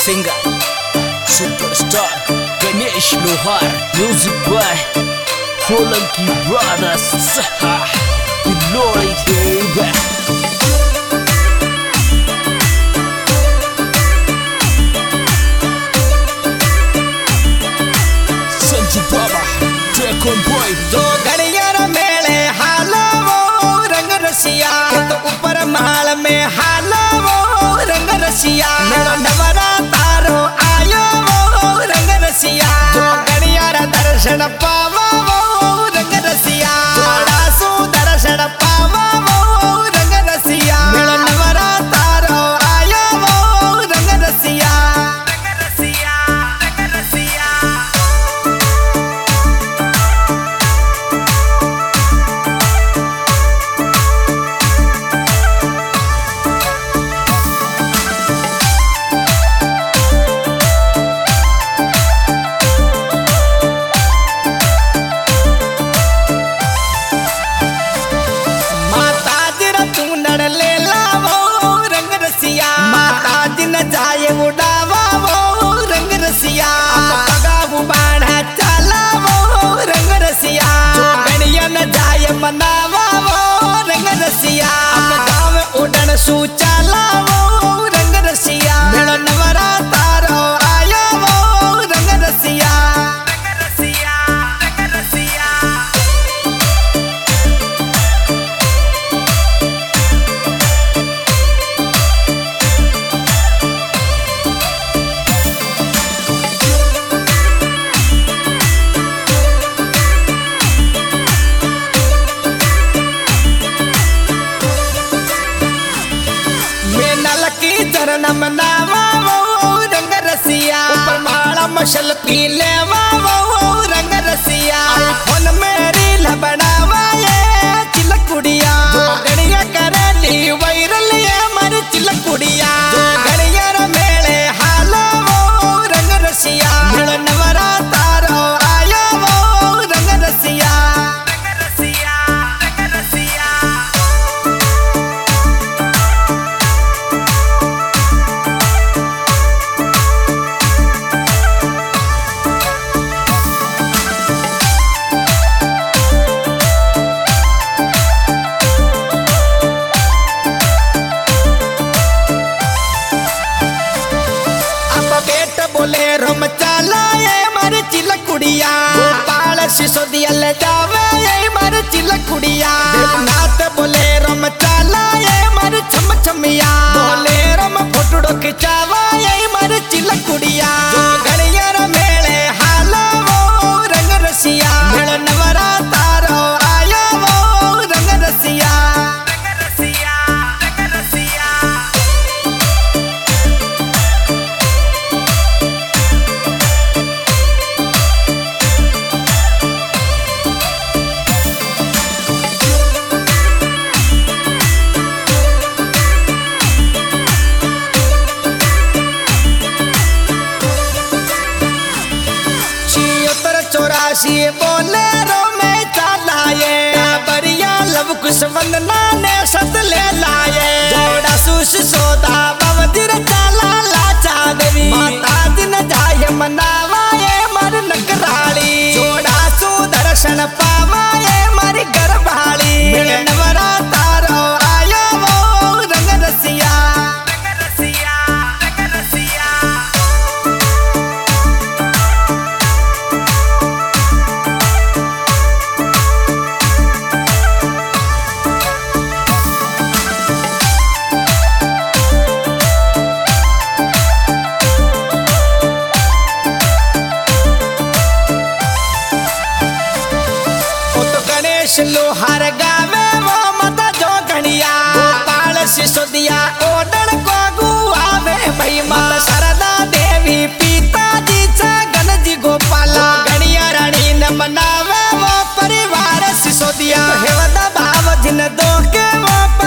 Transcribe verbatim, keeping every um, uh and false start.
singer, superstar Ganesh Lohar, music by Solanki Brothers. Glory back. Sanju Baba, take on boy. जो घड़ियार मेले हाला वो रंग रसिया, तो ऊपर माल में हाला वो रंग रसिया। मेरा नवरा तारो आयो वो रंग रसिया, जो घड़ियार दर्शन पावा वो रंग रसिया। जोड़ासू दर्शन पावा वो रंग रसिया। मेरा नवरा तारो आयो वो रंग रसिया। रंग रसिया, रंग रसिया। जाए उड़ावा वो रंग रसिया, पगाऊ बाढ़ा चला वो रंग रसिया। गणिया न जाए मनावा वो रंग रसिया, गाँव उड़न सू चला वो रंग रसिया। मेरा नवरा तारो आया वो रंग रसिया। रंग रसिया, रंग रसिया। चरण मनावा वो रंग रसिया, ऊपर माला मशल पी लेवा वो रंग रसिया। फोन मेरी लबड़ावा ये चिलक कुड़िया, जो गड़िया करेली वायरल ये मारी चिलक कुड़िया। जो गड़िया मेले हाला वो रंग रसिया, मेरा नवरा तारो आया वो रंग रसिया। रंग रसिया, रंग रसिया। बोले रोम चला ये मारे चिलक कुड़िया, गोपाल सिसोदिया ले जावे ये मारे चिलक कुड़िया। नाथ बोले रोम चला ये मारे छम छमिया, बोले रोम फोटो खिंचावा ये मारे चिलक कुड़िया। जो घड़ियार मेले हाला वो रंग रसिया, मेरा नवरा तारो आया वो रंग रसिया। रंग रसिया, रंग रसिया। चौरासी बोलेरो में चलाए, बढ़िया लव कुछ वंदना ने सत ले लाए। जोड़ा सुश सोदा बवदिर चला लाचा देवी, माता दिन जाए मनावाए मर नकराली। जोड़ा सु दर्शन पावाए मारी गर्भाली, मेरे नवरा तारो आया वो रंग रसिया। रंग रसिया, रंग रसिया। लोहार गावे वो मत जो घड़िया, गोपाल सिसोदिया ओडन को गुआवे भई माता शारदा देवी पिताजी छगन जी गोपाला। घड़िया रानी न मनावे वो परिवार सिसोदिया, हेवदा भाव जिन दो के वो